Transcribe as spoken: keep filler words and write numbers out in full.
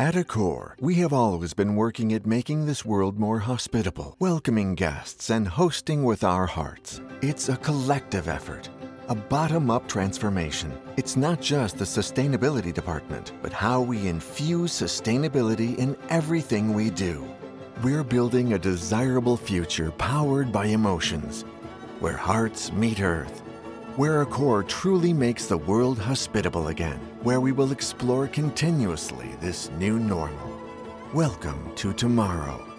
At Accor, we have always been working at making this world more hospitable, welcoming guests, and hosting with our hearts. It's a collective effort, a bottom-up transformation. It's not just the sustainability department, but how we infuse sustainability in everything we do. We're building a desirable future powered by emotions, where hearts meet earth, where Accor truly makes the world hospitable again, where we will explore continuously this new normal. Welcome to tomorrow.